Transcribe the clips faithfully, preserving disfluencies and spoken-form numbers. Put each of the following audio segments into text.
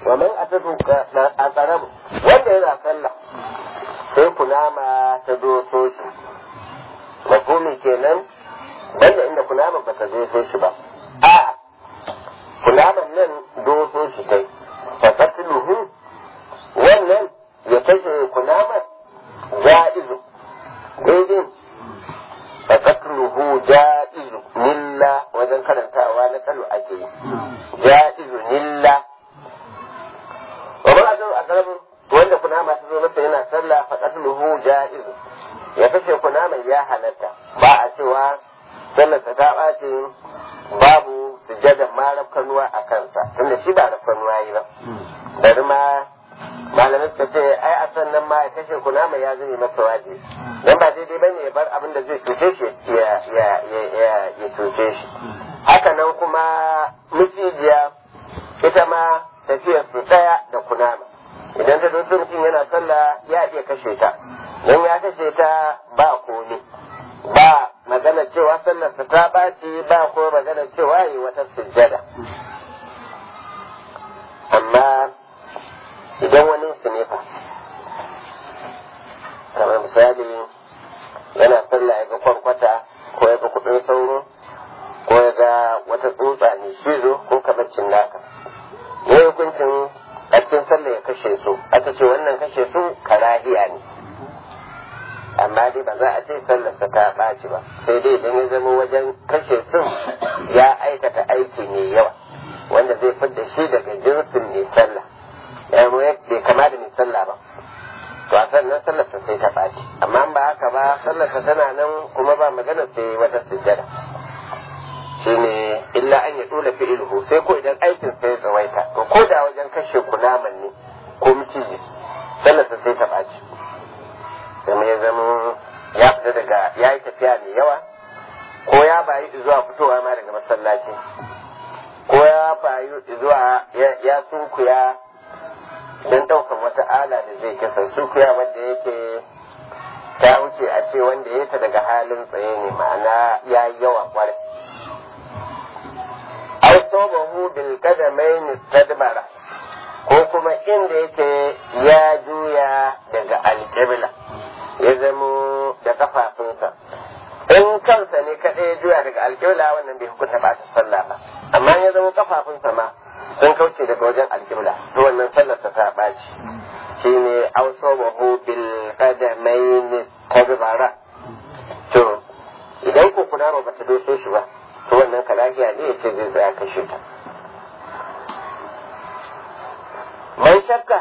wa man atatu a tsarabu wanda yana sallah sai kunama ta doso shi mafhumi kenan banda inda kunama ba ta doso shi ba a kunaman nan doso shi kai fa qatluhu wannan ya kashe kunama ja'izu daidai fa qatluhu ja'izu nilla wajen karantawa na kalu ake yi ja'izu nilla wa man atatu a tsarabu wanda kunama ta zo masa yana sallah fa qatluhu ja'iz ya kace kunama ya halatta ba a cewa sallarsa ta ɓace babu sujjadan ma rafkanuwa a kansa tunda shi ba rafkanuwa yi ba bari ma malamin ta ce ai a sannan ma ya kashe kunama ya zame masa waje dan ba daidai bane ya bar abin da zai cuce shi ya ya ya ya cuce shi haka nan kuma micijiya ita ma tafiyar su daya da kunama idan ta doso mutum yana sallah ya iya kashe ta don ya kashe ta ba komi ba magana cewa sallarsa ta ɓaci ba ko magana cewa yi wata sujjada amma idan wani su ne fa kamar misali yana sallah ya ga kwarkwata ko ya ga kudin sauro ko ya ga wata tsutsa ne shizo ko kabacin naka ne hukuncin a cikin sallah ya kashe su aka ce wannan kashe su karahiya ne amma dai ba za a ce sallarsa ta ɓaci ba sai dai idan ya zama wajen kashe su ya aikata aiki mai yawa wanda zai fidda shi daga jinsin mai sallah ya bai kama da mai sallah ba to a sannan sallarsa sai ta ɓaci amma ba haka ba sallarsa tana nan kuma ba magana sai wata sujjada shine illa an ya dole fi'ilhu sai ko idan aikin sai ya tsawaita to ko da wajen kashe kunaman ne ko miciji sallarsa sai ta ɓaci sai ya zama ya fita daga ya yi tafiya mai yawa ko ya bayi zuwa fitowa ma daga masallaci ko ya bayi zuwa ya sunkuya don ɗaukar wata ala da zai kasa sunkuya wanda yake ta wuce a ce wanda ya ta daga halin tsaye ne ma'ana ya yi yawa kwarai aw sabahu bil qadamain istadbara ko kuma inda yake ya juya daga alqibla ya zamo da kafafunsa in kansa ne kadai ya juya daga alqibla wannan bai hukunta ba ta sallah ba amma ya zamo kafafunsa ma sun kauce daga wajen alqibla to wannan sallar ta baci shine aw sabahu bil qadamain istadbara to idan ko kuna ba ta doso shi ba to wannan kalafiya ne ya ce zai tsaya kashe ta mai shakka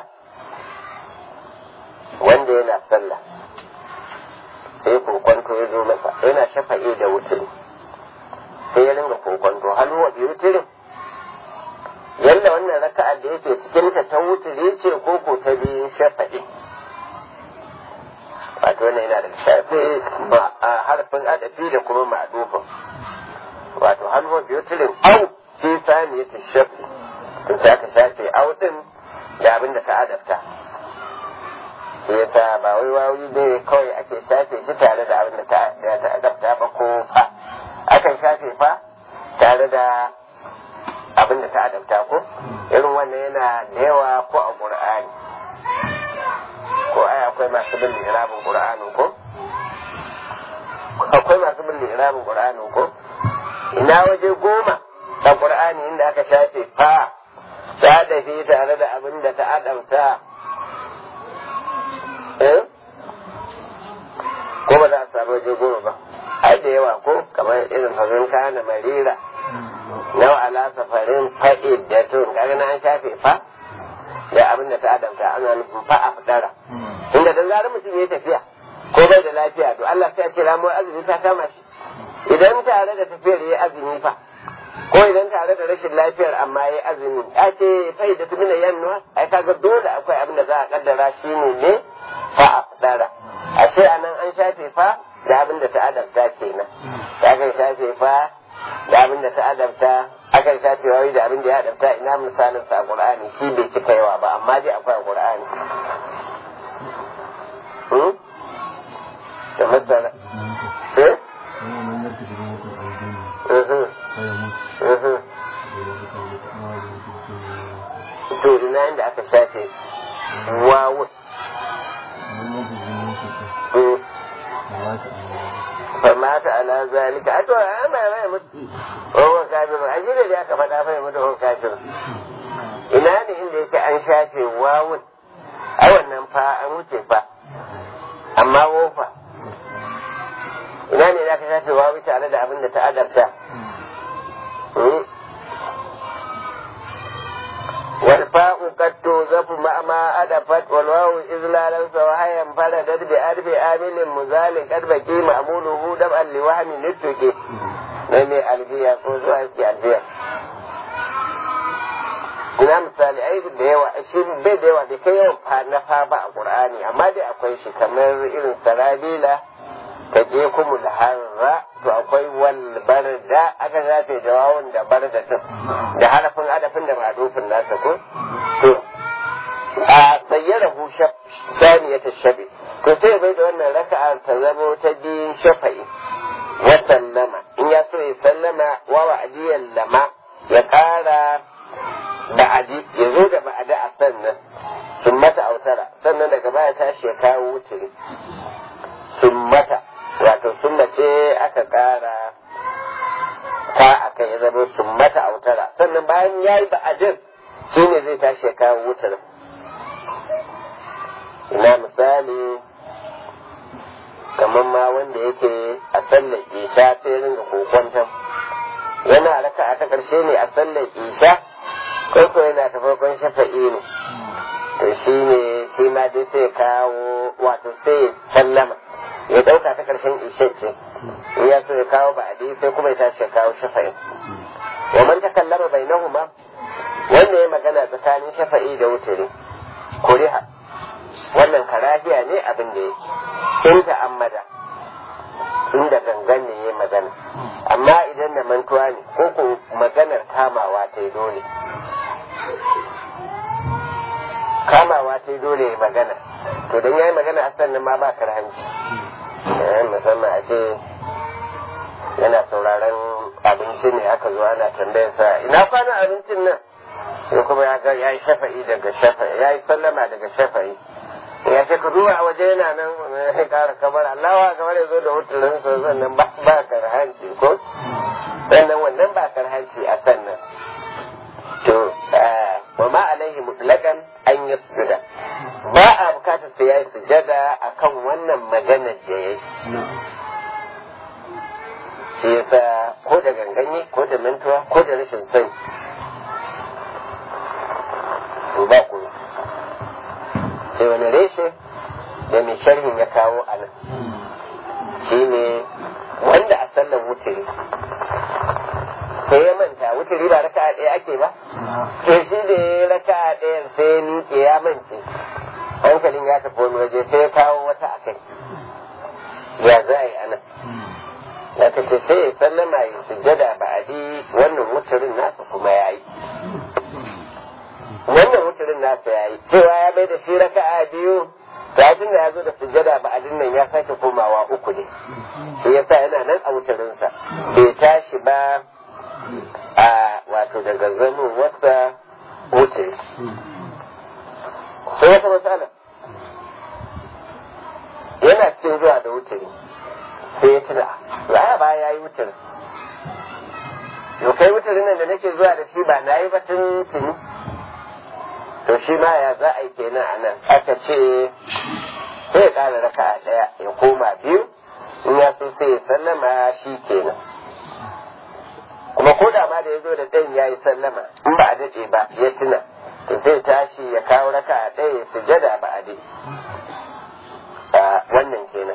wanda yana sallah sai kokonto ya zo masa yana shafa'i da wuturi sai ya ringa kokonto har wa biyu wutirin yalla wannan raka'a da yake cikin ta ta wuturi ce ko ko ta biyun shafa'i wato wannan yana da shafi harfin adafi da kuma ma'adufin wato hannu biyu tilin au fi sani ya shafi to sai aka shafe au din da abin da ta adabta sai ya ta ba wai wawi ne kawai ake shafe shi tare da abin da ta adabta ba ko fa akan shafe fa tare da abin da ta adabta ko irin wannan yana da yawa ko a qur'ani ko ai akwai masu bin irabin qur'anin ko akwai masu bin irabin qur'anin ko ina waje goma a ƙur'ani inda aka shafe fa ta dafi tare da abin da ta adamta eh ko ba za a samu waje goma ba ai da yawa ko kamar irin fazin kana marira nau ala safarin fa'iddatun kaga na an shafe fa da abin da ta adamta ana nufin fa a fitara inda dan zarar mutum ya tafiya ko bai da lafiya to Allah sai ya ce ramuwar azumi ta kama shi idan tare da tafiyar ya azumi fa ko idan tare da rashin lafiyar amma ya azumi ya ce fai da tumina yannuwa ai kaga dole akwai abin da za a kaddara shi ne ne fa a fadara ashe anan an shafe fa da abin da ta adabta kenan akan shafe fa da abin da ta adabta akan shafe wai da abin da ya adabta ina misalin sa a qur'ani shi bai cika yawa ba amma dai akwai a qur'ani hmm da masala eh to to ina inda aka shafe wawun famata ala zalika a to an bai mai mutu wa kafiru a shi da aka faɗa fa mutu wa kafiru ina ne inda yake an shafe wawun a wannan fa an wuce fa amma wofa ina ne za ka shafe wawu tare da abin da ta adabta والفاء قد توظف مع ما أدفت والواو إذلالا سواها انفردت بأرب آمل مزال قد بكي مأموله دفعا لوهم نتوكي نمي ألفية قوزوا أسكي ألفية ina misali ai da yawa shi bai da yawa da kai yau fa na fa ba a Qur'ani amma dai akwai shi kamar irin sarabila ta je kuma harra to akwai wal barda aka zafe jawawun da barda din da harafin adafin da madufin nasa ko to a sayyara hu shaf saniyata shabi to sai bai da wannan raka'a ta zamo ta biyun shafa'i wa sallama in ya so ya sallama wa wa'diyan lama ya kara ba'adi ya zo da ba'ada a sannan sun mata autara sannan daga baya tashi ya kawo wuturi sun mata wato sun mace aka kara ta aka ya zama sun mata autara sannan bayan ya yi ba'adin shi ne zai tashi ya kawo wutar ina misali kamar ma wanda yake a sallar isha sai ringa kokwantan yana raka a ta ƙarshe ne a sallar isha ko ko yana ta farkon shafa'i ne to shi ne shi ma dai sai kawo wato sai sallama ya ɗauka ta ƙarshen ishe ce in ya so ya kawo ba'adi sai kuma ya tashi ya kawo shafa'i wa man takallama bainahuma wanda ya magana tsakanin shafa'i da wuturi kuriha wannan karahiya ne abin da ya in ta'ammada inda gangan ne ya magana amma idan da mantuwa ne ko ko maganar kamawa ta yi dole kamawa ta yi dole ya magana to don ya yi magana a sannan ma ba karhanci musamman a ce yana sauraron abinci ne aka zo ana tambayarsa ina kwanan abincin nan sai kuma ya ga ya yi shafa'i daga shafa'i ya yi sallama daga shafa'i ya ce ka duba a waje yana nan ya kara kamar allawa kamar ya zo da wuturin sa sannan ba ba karhanci ko sannan wannan ba karhanci a sannan to wa ma alaihi mutlaqan an yasjuda ba a bukatar sai yayi sujada akan wannan maganar da yayi shi yasa ko da ganganye ko da mantuwa ko da rashin sani to ba ku sai wani reshe da mai sharhin ya kawo a nan shine wanda a sallar wuturi sai ya manta wuturi ba raka'a ɗaya ake ba to shi da ya raka'a ɗayan sai ya miƙe ya mance hankalin ya tafi wani waje sai ya kawo wata a kai ya za a yi ana ya ta ce sai ya sallama ya sujjada ba a bi wannan wuturin nasa kuma ya yi wannan wuturin nasa ya yi cewa ya bai da shi raka'a biyu kafin da ya zo da sujjada ba adin nan ya sake komawa uku ne shi yasa yana nan a wuturinsa bai tashi ba a wato daga zano wasa wuturi sai wata matsala yana cikin zuwa da wuturi sai ya tuna za ba ya yi wuturi yau kai wuturin nan da nake zuwa da shi ba na yi batun tuni to shi ma ya za a yi kenan a nan aka ce sai ya ƙara raka a ɗaya ya koma biyu in ya so sai ya sallama shi kenan kuma ko da ma da ya zo da ɗayan ya yi sallama in ba a daɗe ba ya tuna to sai tashi ya kawo raka a ɗaya ya sujada ba a daɗe wannan kenan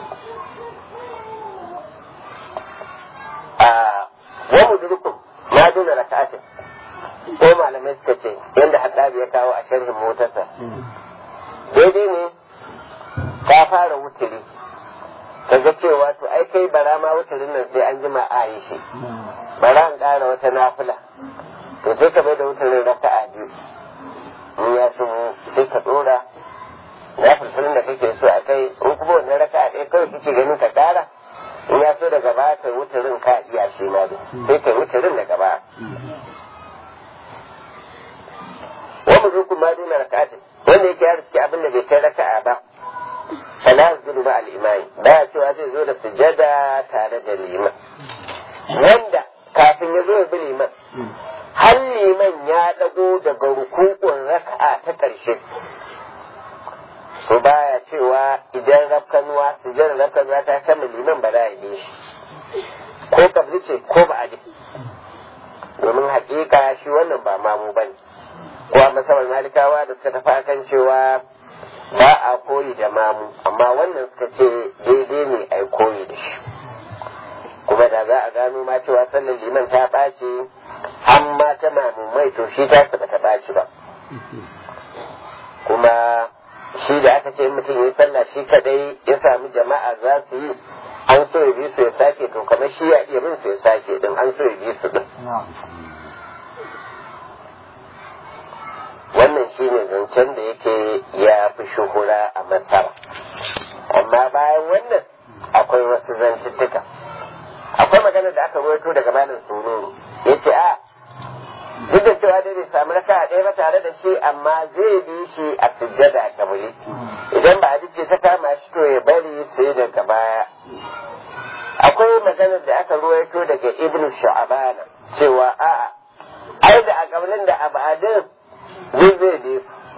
wa mudrikum ma duna raka'atin ko malamai suka ce yadda haddabi ya kawo a sharhin motarsa daidai ne ka fara wuturi ka ga cewa to ai kai bara ma wuturin nan sai an jima a yi shi bara an ƙara wata nafila to sai ka bai da wuturin raka'a biyu in ya so sai ka ɗora nafilfilin da kake so a kai in kuma wannan raka'a ɗaya kawai kake ganin ka ƙara in ya so daga baya kai wuturin ka iya shi ma dai sai kai wuturin daga baya wa mu rukun ma duna raka'atin wanda yake ya riski abin da bai kai raka'a ba fala yazuru ba al-imani ba cewa zai zo da sujada tare da liman wanda kafin ya zo ya bi liman har liman ya dago daga rukun raka'a ta ƙarshe to baya cewa idan rafkanuwa sujada rafkanuwa ta kama liman ba za a yi shi ko kabli ce ko ba a domin hakika shi wannan ba mamu ba ne ko a masabar malikawa da suka tafi akan cewa ba a koyi da mamu amma wannan suka ce daidai ne a koyi da shi kuma da za a gano ma cewa sallar liman ta ɓace amma ta mamumai to shi ta ba ta ɓaci ba kuma shi da aka ce mutum ya sallah shi kadai ya sami jama'a za su yi an so ya bi su ya sake to kamar shi ya iya bin su ya sake din an so ya bi su din wannan shi ne zancen da yake ya fi shuhura a masara amma bayan wannan akwai wasu zantuttuka akwai magana da aka rawaito daga malam sururu ya ce a duk da cewa dai bai samu raka ɗaya ba tare da shi amma zai bi shi a sujjada kabuli idan ba a ce ta kama shi to ya bari sai daga baya akwai magana da aka ruwaito daga ibnu sha'abana cewa a'a ai da a kabulin da abadin zai zai bi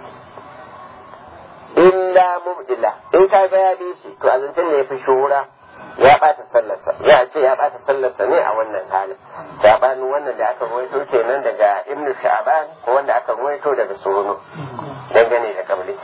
illa mubdila in ka ga ya bi shi to a zancen da ya fi shuhura ya ɓata sallarsa ya ce ya ɓata sallarsa ne a wannan halin sabanin wannan da aka ruwaito kenan daga ibnu sha'ban ko wanda aka ruwaito daga suruno dangane da kabli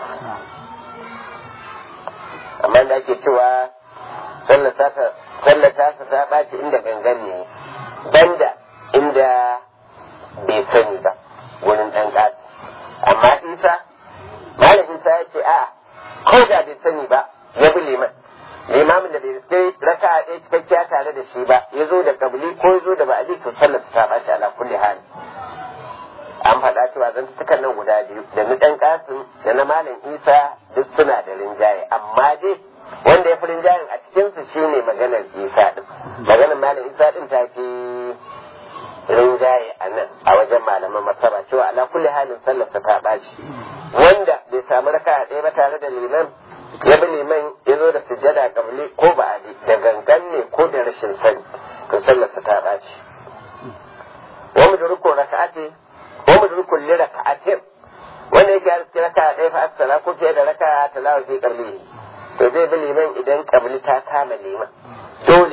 amma da ake cewa sallar ta ta ɓaci inda gangan ne banda inda bai sani ba wurin ɗan ƙasa amma isa malam isa ya ce a ko da bai sani ba ya bi liman limamin da bai riske raka'a ɗaya cikakkiya tare da shi ba ya zo da kabili ko ya zo da ba'ali to sallar ta ɓaci ala kulli hali an faɗa cewa zantukan nan guda biyu da na ɗan ƙasin da na malam isa duk suna da rinjaye amma dai wanda ya fi rinjayen a cikinsu shine maganar isa ɗin maganar malam isa ɗin ta fi rinjaye a nan a wajen malaman masaba cewa ala kulli halin sallarsa ta ɓaci wanda bai samu raka'a ɗaya ba tare da liman ya bi liman ya zo da sujjada kabli ko ba a da gangan ne ko da rashin sani to sallarsa ta ɓaci wa mudrikun raka'ati wa mudrikun li raka'atin wanda yake arziki raka'a ɗaya fa assala ko fiye da raka'a talawa fi qabli to zai bi liman idan kabli ta kama liman dole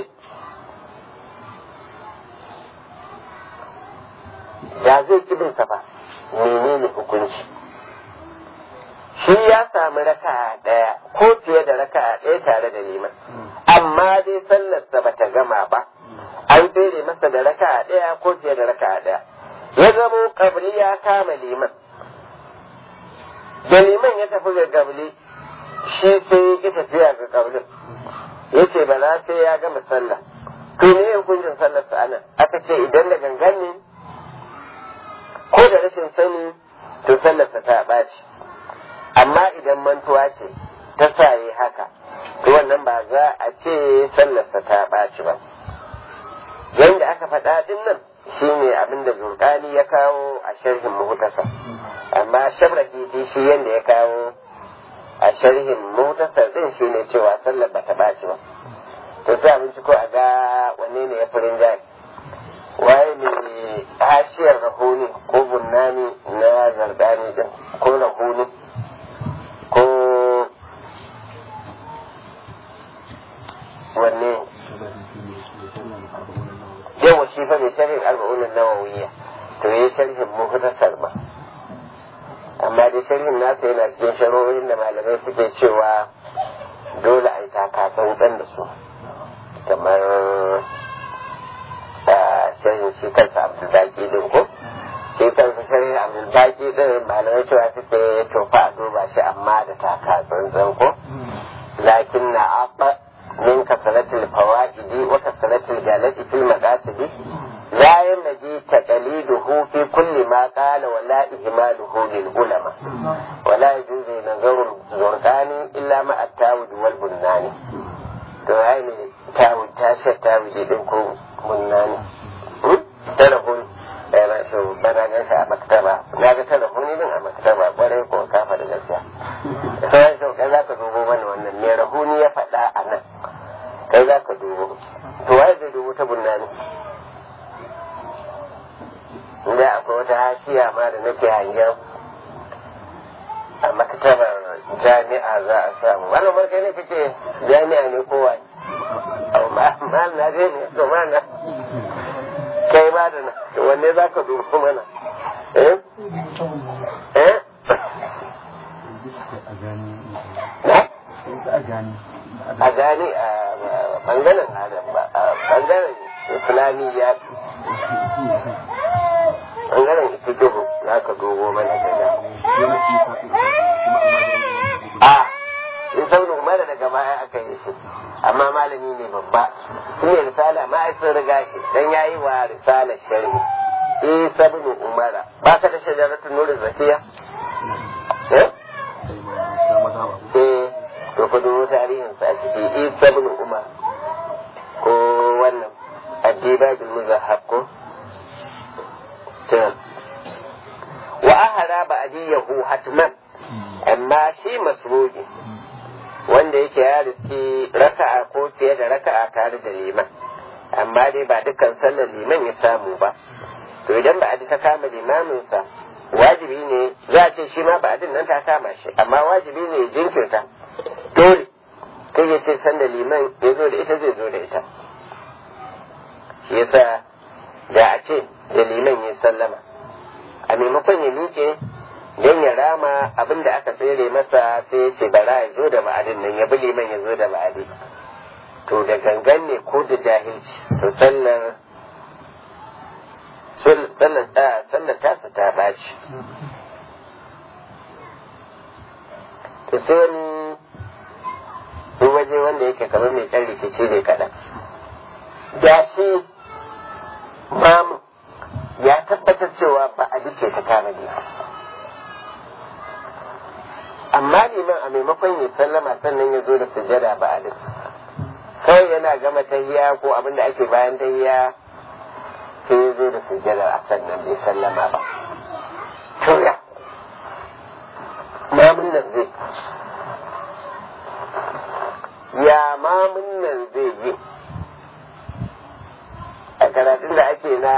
da zai kibin sa fa menene hukunci shi ya samu raka'a ɗaya ko fiye da raka'a ɗaya tare da liman amma dai sallarsa bata gama ba an tsere masa da raka'a ɗaya ko fiye da raka'a ɗaya ya zamo kabli ya kama liman da liman ya tafi ga kabli shi sai ya tafiya ga kablin ya ce ba za sai ya gama sallah to ne hukuncin sallarsa anan aka ce idan da gangan ne ko da rashin sani to sallarsa ta ɓaci amma idan mantuwa ce ta sa yi haka to wannan ba za a ce sallarsa ta ɓaci ba yadda aka faɗa ɗin nan shine abin da zurƙani ya kawo a sharhin muhtasa amma shabraki shi yadda ya kawo a sharhin muhtasa ɗin shine cewa sallar ba ta ɓaci ba to sai abinci ko a ga wanne ne ya fi rinjaye waye ne hashiyar rahoni ko bunnani na zardani din ko rahoni ko wanne yawa shi fa mai sharhin arba'unan nawawiya to yi sharhin muhtasar ba amma dai sharhin nasa yana cikin sharorin da malamai suke cewa dole a yi takatsantsan da su kamar sharhin shi kansa abdulbaki din ko shi kansa sharhin abdulbaki din malamai cewa suke tofa a duba shi amma da takatsantsan ko lakin na aɓa min kasalatul fawaidi wa kasalatul galati fil maqasidi la yanji taqliduhu fi kulli ma qala wa la ihmaluhu lil ulama wa la yajuzu nazaru zurqani illa ma at-tawud wal bunnani to ai ne tawud ta shi tawud din ko bunnani telefon da na so bana ga shi a maktaba na ga telefon din a maktaba kwarai ko ka faɗi gaskiya sai to kai za ka dubo mana wannan me rahuni ya faɗa a nan kai za ka dubo to waye zai dubo ta bunnani inda akwai wata hashiya ma da nake hangen a maktabar jami'a za a samu wannan markai ne kake jami'a ne kowa ma na dai ne to mana kai ba da na wanne za ka dubo mana eh eh a gani a bangaren adam ba a bangaren islamiyya bangaren ikiduhu za ka dubo mana da a in sauna umara daga baya aka yi shi amma malami ne babba shi ne risala ma ai sun riga shi dan yayi wa risala sharhi isa ibn umara ba ka da shajaratun nuri zakiya eh eh to ku dubo tarihin sa ciki isa ibn umar ko wannan addibajul muzahhab ko wa ahara ba'diyahu hatman amma shi masruji wanda yake ya riski raka'a ko fiye da raka'a tare da liman amma dai ba dukkan sallar liman ya samu ba to idan ba'adi ta kama limaminsa wajibi ne za a ce shi ma ba'adin nan ta kama shi amma wajibi ne ya jinkirta dole kai ya ce sallar liman ya zo da ita zai zo da ita shi yasa da a ce da liman ya sallama a maimakon ya miƙe don ya rama abin da aka tsere masa sai ya ce bara ya zo da ba'adin nan ya bi liman ya zo da ba'adi to da gangan ne ko da jahilci to sallar sallar tasa ta ɓaci to sai wani duk waje wanda yake kamar mai ɗan rikici ne kaɗan da shi mamu ya tabbatar cewa ba a duke ta kama ne amma liman a maimakon ya sallama sannan ya zo da sujjada ba a duk kawai yana gama tahiya ko abin da ake bayan tahiya sai ya zo da sujjada a sannan bai sallama ba to ya mamun nan zai ya mamun nan zai yi a karatun da ake na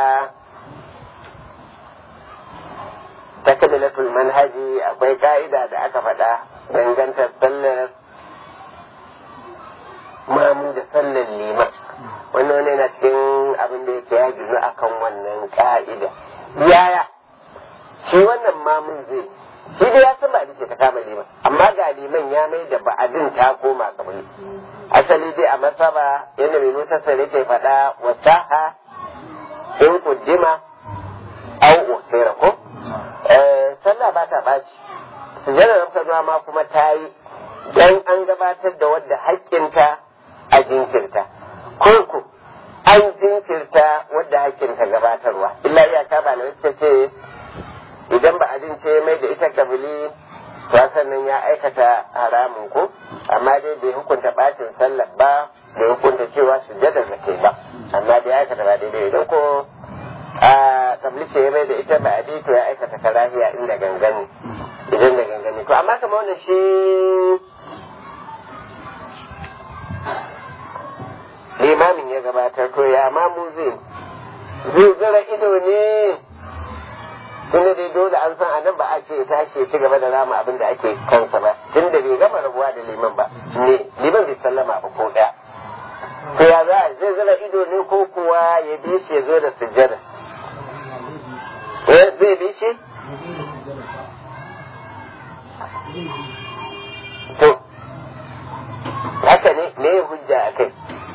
takmilatul manhaji akwai ka'ida da aka faɗa dangantar sallar mamu da sallar liman wannan wani yana cikin abin da yake ya ginu akan wannan ka'ida yaya shi wannan mamun zai shi da ya san ba ce ta kama liman amma ga liman ya mai da ba'adin ta koma kabari asali dai a masaba yadda mai mutasar yake faɗa wasaha in kuddima au usira ko sallah ba ta ɓaci sujjada rafkanuwa ma kuma ta yi don an gabatar da wadda haƙƙinta a jinkirta ko ku an jinkirta wadda haƙƙinta gabatarwa illa iyaka ba na wacce ce idan ba a ce mai da ita kabili to sannan ya aikata haramun ko amma dai bai hukunta ɓacin sallar ba bai hukunta cewa sujjada zake ba amma dai aikata ba daidai idan ko a tablice ya mai da ita ba a to ya aikata karahiya inda gangane idan da gangane to amma kamar wannan shi limamin ya gabatar to ya mamu zai zai zara ido ne tunda dai dole an san anan ba a ce tashi ci gaba da rama abin da ake kansa ba tunda bai gama rabuwa da liman ba ne liman bai sallama ba ko daya to ya za zai zara ido ne ko kuwa ya bi shi ya zo da sujjada zai bi shi? To, haka ne, me ya hujja a kai?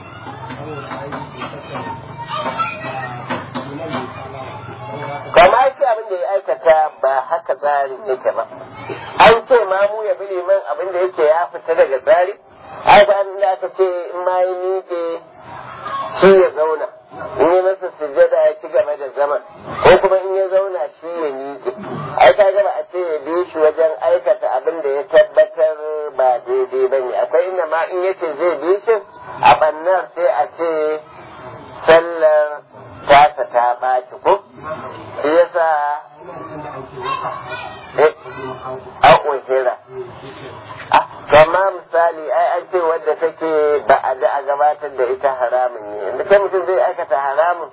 Kama shi abin da ya aikata ba haka tsarin yake ba. An ce mamu ya bi liman abin da yake ya fita daga tsari? Ai ba da aka ce in ma yi miƙe shi ya zauna. In yi masa sujjada ya ci gaba da zaman ko kuma in ya zauna shi ya miƙe ai ka gaba a ce ya bi shi wajen aikata abin da ya tabbatar ba daidai ba ne akwai inda ma in yace zai bi shi a bannar sai a ce sallar tasa ta ɓaci ko shi yasa an ƙunshira kama misali ai an ce wadda take ba a da a gabatar da ita haramun ne inda kai mutum zai aikata haramun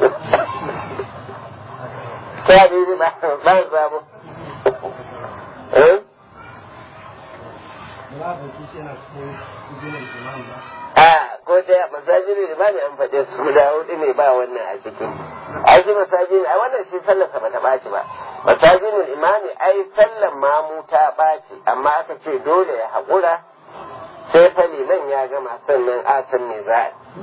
ta biyu ba ba samu a ko ta masajin limami an faɗe su guda hudu ne ba wannan a ciki ai shi masajin ai wannan shi sallarsa ba ta ɓaci ba masajin imami ai sallar mamu ta ɓaci amma aka ce dole ya haƙura sai fa liman ya gama sannan a san me za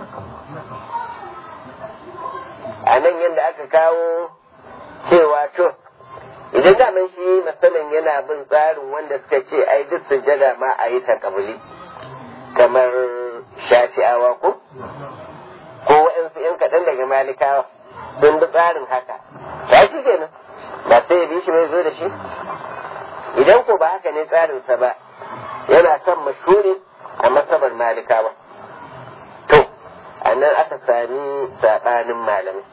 a nan yadda aka kawo cewa to idan daman shi masalan yana bin tsarin wanda suka ce ai duk sujjada ma a yi ta kabuli kamar shafi'awa ko ko wa'ansu yan kaɗan daga malikawa sun bi tsarin haka ta shi kenan ba sai ya bi shi mai zo da shi idan ko ba haka ne tsarinsa ba yana son mashuri a masabar malikawa to a nan aka sami saɓanin malamai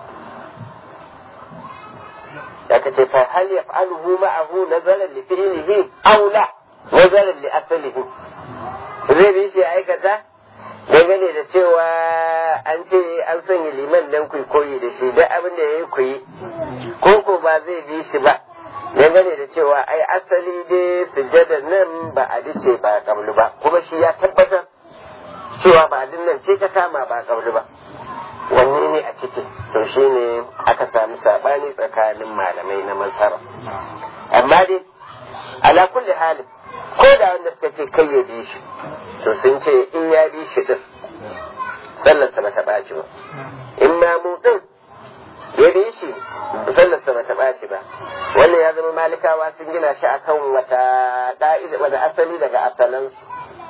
aka ce fa hal yaf'aluhu ma'ahu nazaran li fi'lihi aw la nazaran li aslihi zai bi shi aikata dangane da cewa an ce an sanya liman dan kuyi koyi da shi duk abin da yayi kuyi ko ko ba zai bi shi ba dangane da cewa ai asali dai sujjadar nan ba a dace ba kablu ba kuma shi ya tabbatar cewa ba din nan ce ta kama ba kablu ba wanne ne a ciki to shi ne aka sami saɓani tsakanin malamai na masara amma dai ala kulli halin ko da wanda suka ce kai ya bi shi to sun ce in ya bi shi din sallarsa ba ta ɓaci ba in ma mu din ya bi shi sallarsa ba ta ɓaci ba wannan ya zama malikawa sun gina shi akan wata ƙa'ida wata asali daga asalansu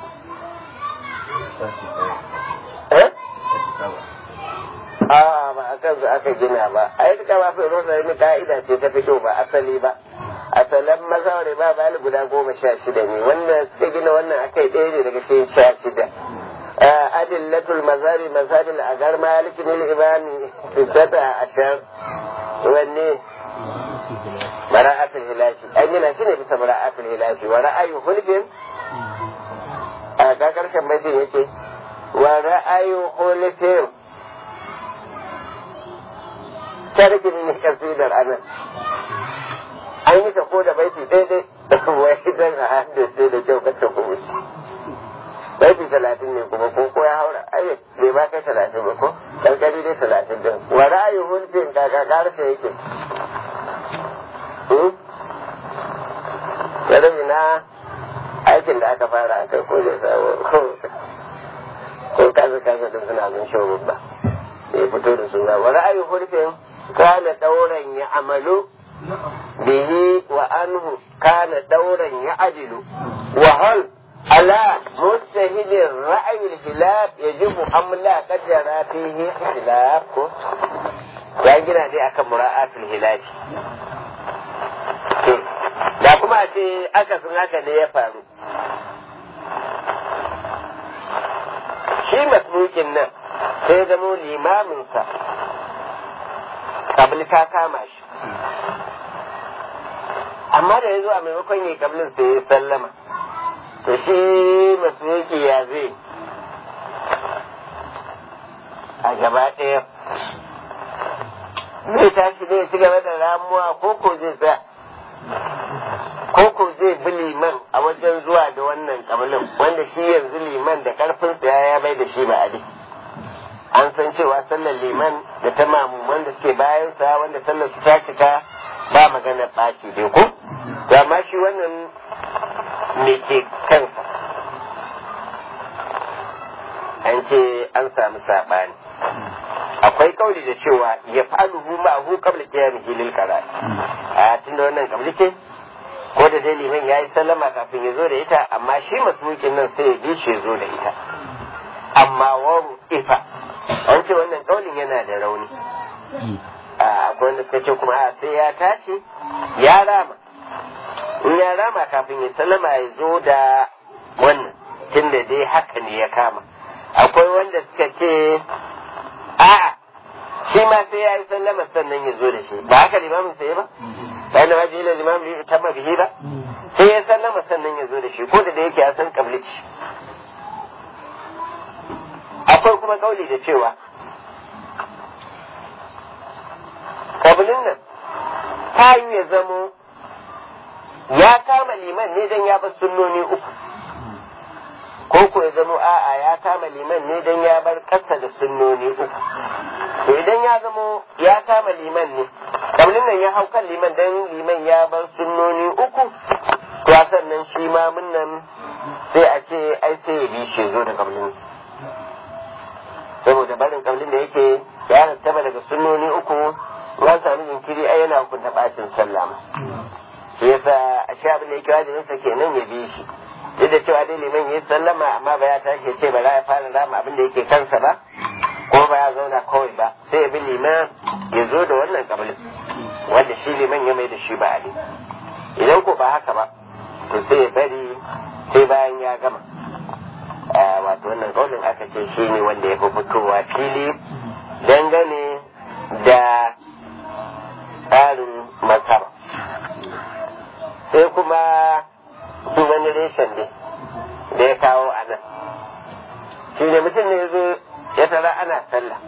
A'a ba a kansu aka gina ba, a yi duka ba fi rosa ni ka'ida ce ta fito ba asali ba. Asalan mazawar ba bali guda goma sha shida ne, wannan suka gina wannan akai ɗaya ne daga cikin sha shida. Adillatul mazari mazhabil agar malikin imami sittata ashar wanne bara'atul hilashi an gina shi ne bisa bara'atul hilashi wa ra'ayu hulfin a ga karshen baitin yake wa ra'ayu hulfin tarikin ne kasidar anan an yi ta ko da baiti daidai wai dan a haddace da kyau kacce ko wuce baiti talatin ne kuma ko ko ya haura ai bai ba kai talatin ba ko kankari dai talatin din wa ra'ayu hulfin kaka karshe yake yadda ina aikin da aka fara a kai ko da sabo ko kaza kaza din suna zan shi babba ya fito da suna wa ra'ayu hulfin kana dauran ya amalu bihi wa anhu kana dauran ya adilu wa hal ala mustahidin ra'ayi al-hilaf yajibu amla qadara fihi hilaf ko ya gina dai akan mura'atul hilafi da kuma ce akasin haka ne ya faru shi masbukin nan sai zamo limaminsa kabli ta kama shi amma da ya zo a maimakon yi kablin sai ya sallama to shi masbuki ya zai a gaba ɗaya zai tashi ne ya ci gaba da ramuwa ko ko zai tsaya koko zai bi liman a wajen zuwa da wannan kabilun wanda shi yanzu liman da karfin tsaya ya bai da shi ba adi an san cewa sallar liman da ta mamuman da suke bayan sa wanda sallar su ta cika ba magana ɓaci dai ko to amma shi wannan me ke kansa an ce an samu saɓani akwai kauli da cewa ya faluhu ma'ahu qabla qiyamihi lil qara'i a tunda wannan kabli ce ko da dai liman yayi sallama kafin ya zo da ita amma shi masbukin nan sai ya bi shi zo da ita amma wa ifa an ce wannan kaulin yana da rauni akwai wanda suka ce kuma a sai ya tashi ya rama in ya rama kafin ya sallama ya zo da wannan tunda dai haka ne ya kama akwai wanda suka ce a'a shi ma sai ya yi sallama sannan ya zo da shi ba haka limamin sai ba bayan waje ila limam ne ta mabihi ba sai ya sallama sannan ya zo da shi ko da da yake ya san kablici. Akwai kuma kauli da cewa kabilin nan ta yi ya zamo ya kama liman ne don ya bar sunnoni uku ko ko ya zamo a'a ya kama liman ne don ya bar ƙasa da sunnoni uku. To idan ya zamo ya kama liman ne kabilin nan ya hau kan liman don liman ya bar sunnoni uku to sannan shi ma mun nan sai a ce ai sai ya bi shi zo da kabilin saboda barin kabilin da yake ya rattaba daga sunnoni uku ya sami jinkiri ai yana hukunta bacin sallah ma shi yasa a sha abin da yake wajibin sa kenan ya bi shi duk da cewa dai liman ya sallama amma ba ya tashi ce ba za ya fara rama abin da yake kansa ba ko ba ya zauna kawai ba sai ya bi liman ya zo da wannan kabilin wanda shi liman ya mai da shi ba ali idan ko ba haka ba to sai ya bari sai bayan ya gama wato wannan kaulin aka ce shi ne wanda ya fi fitowa fili dangane da tsarin masara sai kuma su wani reshen ne da ya kawo a nan shi ne mutum ne ya zo ya tara ana sallah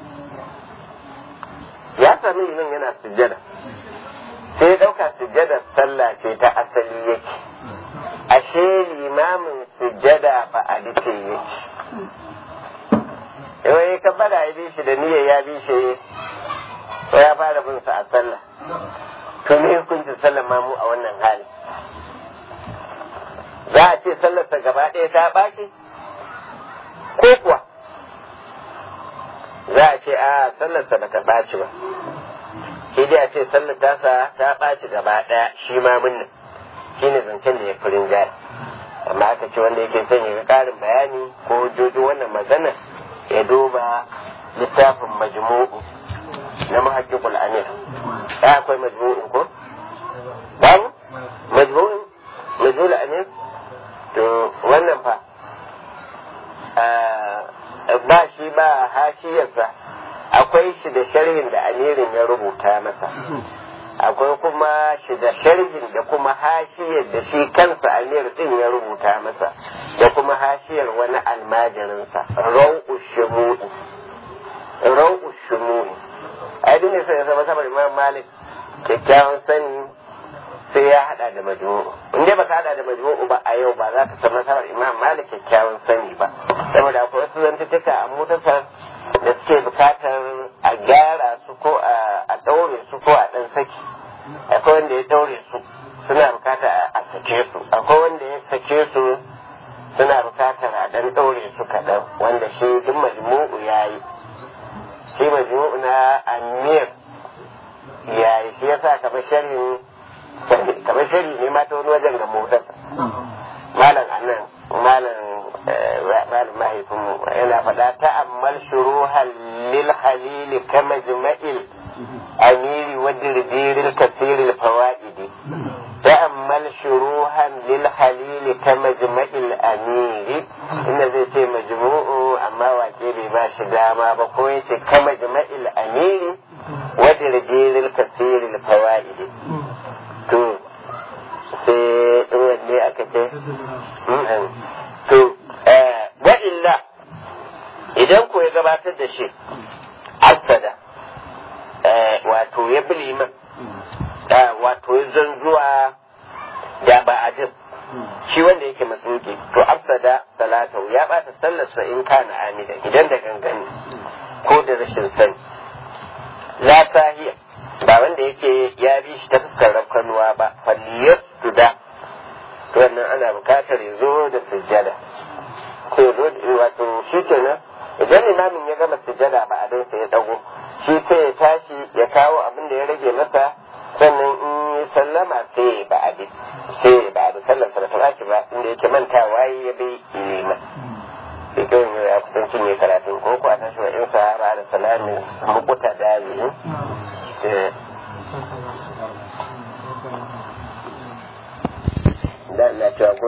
ya sami liman yana sujjada sai ya ɗauka sujjadar sallah ce ta asali yake ashe limamin sujjada ba a dace yake yawai ka bada ya bi shi da niyyar ya bi shi ko ya fara bin sa a sallah to me hukuncin sallar mamu a wannan hali za a ce sallarsa gaba ɗaya ta ɓaci ko kuwa za a ce a sallarsa ba ta ɓaci ba shi dai a ce sallar tasa ta ɓaci gaba ɗaya shi mamun nan shi ne zancen da ya furin jari amma aka ce wanda yake son ya ga ƙarin bayani ko jojo wannan magana ya duba littafin majmu'u na muhaqqiqul amir ya akwai majmu'u ko babu majmu'u majmu'ul amir to wannan fa ba shi ba hashiyarsa akwai shi da sharhin da amirin ya rubuta masa akwai kuma shi da sharhin da kuma hashiyar da shi kansa amir din ya rubuta masa da kuma hashiyar wani almajirinsa rau'u shumu'i rau'u shumu'i a yi ne sai ya zama saboda imam malik kyakkyawan sani sai ya hada da majmu'u in dai baka hada da majmu'u ba a yau ba za ka san masabar imam malik kyakkyawan sani ba saboda akwai wasu zantuttuka a mutasar da suke bukatar a gyara su ko a daure su ko a dan saki akwai wanda ya daure su suna bukata a sake su akwai wanda ya sake su suna bukatar a dan daure su kaɗan wanda shi duk majmu'u ya yi shi majmu'u na amir ya yi shi yasa kamar sharhin kamar shari ne ma ta wani wajen ga motarsa malam annan malam malam mahaifinmu yana faɗa ta'ammal shuruhal lil khalil kama jima'il amiri wa dirdiril kasiril fawaidi ta'ammal shuruhan lil khalil kama jima'il amiri inda zai ce majmu'u amma wake bai ba shi dama ba ko yace kama jima'il amiri wa dirdiril kasiril fawaidi to sai wanne aka ce to wa illa idan ko ya gabatar da shi asada wato ya bi liman wato ya zanzuwa da ba a jin shi wanda yake masuki to afsada salatau ya bata sallarsa in kana amida idan da gangani ko da rashin sani la sahiya ba wanda yake ya bi shi ta fuskar rafkanuwa ba falliyar duda to wannan ana bukatar ya zo da sujjada ko zo da wato shi kenan idan imamin ya gama sujjada ba a don sai ya dago shi sai ya tashi ya kawo abin da ya rage masa sannan in yi sallama sai ya ba'adi sai ya ba'adi sallar sa ta ba inda yake mantawa ya bi ilima sai kawai ya kusan cinye karatun ko kuwa tashi wa in sahara da salamin mukuta dali da na cewa